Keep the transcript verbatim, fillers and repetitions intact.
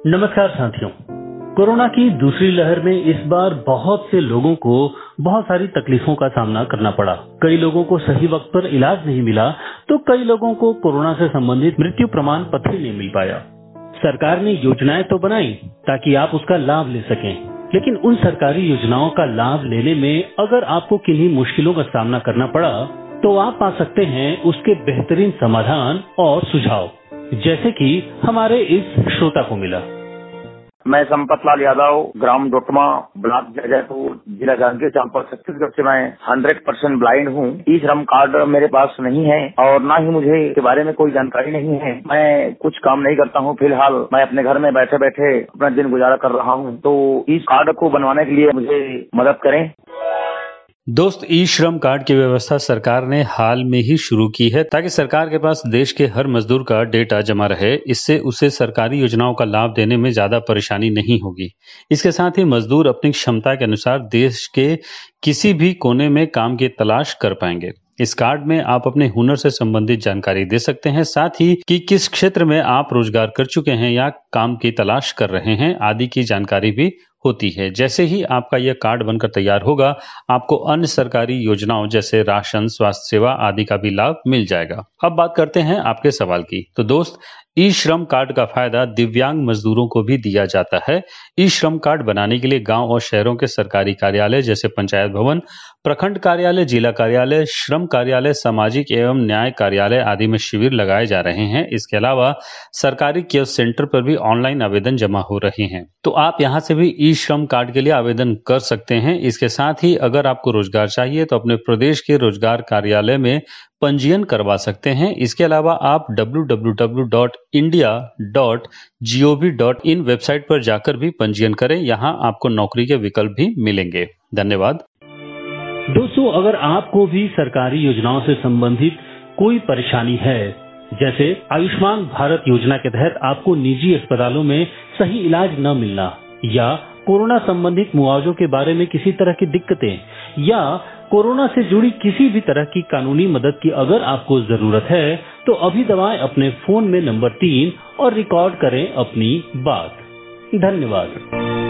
नमस्कार साथियों, कोरोना की दूसरी लहर में इस बार बहुत से लोगों को बहुत सारी तकलीफों का सामना करना पड़ा। कई लोगों को सही वक्त पर इलाज नहीं मिला, तो कई लोगों को कोरोना से संबंधित मृत्यु प्रमाण पत्र ही नहीं मिल पाया। सरकार ने योजनाएं तो बनाई ताकि आप उसका लाभ ले सकें, लेकिन उन सरकारी योजनाओं का लाभ लेने में अगर आपको किन्हीं मुश्किलों का सामना करना पड़ा, तो आप पा सकते हैं उसके बेहतरीन समाधान और सुझाव, जैसे कि हमारे इस श्रोता को मिला। मैं संपत लाल यादव, ग्राम डोटमा, ब्लॉक जयपुर, जिला जांजगीर चांपा, छत्तीसगढ़ से मैं हंड्रेड परसेंट ब्लाइंड हूँ। ई श्रम कार्ड मेरे पास नहीं है और ना ही मुझे इसके बारे में कोई जानकारी नहीं है। मैं कुछ काम नहीं करता हूँ। फिलहाल मैं अपने घर में बैठे बैठे अपना दिन गुजारा कर रहा हूँ। तो इस कार्ड को बनवाने के लिए मुझे मदद करें। दोस्त, ई श्रम कार्ड की व्यवस्था सरकार ने हाल में ही शुरू की है ताकि सरकार के पास देश के हर मजदूर का डेटा जमा रहे। इससे उसे सरकारी योजनाओं का लाभ देने में ज्यादा परेशानी नहीं होगी। इसके साथ ही मजदूर अपनी क्षमता के अनुसार देश के किसी भी कोने में काम की तलाश कर पाएंगे। इस कार्ड में आप अपने हुनर से संबंधित जानकारी दे सकते हैं, साथ ही कि किस क्षेत्र में आप रोजगार कर चुके हैं या काम की तलाश कर रहे हैं आदि की जानकारी भी होती है। जैसे ही आपका यह कार्ड बनकर तैयार होगा, आपको अन्य सरकारी योजनाओं जैसे राशन, स्वास्थ्य सेवा आदि का भी लाभ मिल जाएगा। अब बात करते हैं आपके सवाल की। तो दोस्त, ई श्रम कार्ड का फायदा दिव्यांग मजदूरों को भी दिया जाता है। ई श्रम कार्ड बनाने के लिए गांव और शहरों के सरकारी कार्यालय जैसे पंचायत भवन, प्रखंड कार्यालय, जिला कार्यालय, श्रम कार्यालय, सामाजिक एवं न्याय कार्यालय आदि में शिविर लगाए जा रहे हैं। इसके अलावा सरकारी कियोस्क सेंटर पर भी ऑनलाइन आवेदन जमा हो रहे हैं। तो आप यहां से भी ई श्रम कार्ड के लिए आवेदन कर सकते हैं। इसके साथ ही अगर आपको रोजगार चाहिए तो अपने प्रदेश के रोजगार कार्यालय में पंजीयन करवा सकते हैं। इसके अलावा आप W W W dot India dot G O V dot in website पर जाकर भी पंजीयन करें। यहां आपको नौकरी के विकल्प भी मिलेंगे। धन्यवाद। दोस्तों, अगर आपको भी सरकारी योजनाओं से संबंधित कोई परेशानी है, जैसे आयुष्मान भारत योजना के तहत आपको निजी अस्पतालों में सही इलाज न मिलना, या कोरोना संबंधित मुआवजों के बारे में किसी तरह की दिक्कतें, या कोरोना से जुड़ी किसी भी तरह की कानूनी मदद की अगर आपको जरूरत है, तो अभी दबाएं अपने फोन में नंबर तीन और रिकॉर्ड करें अपनी बात। धन्यवाद।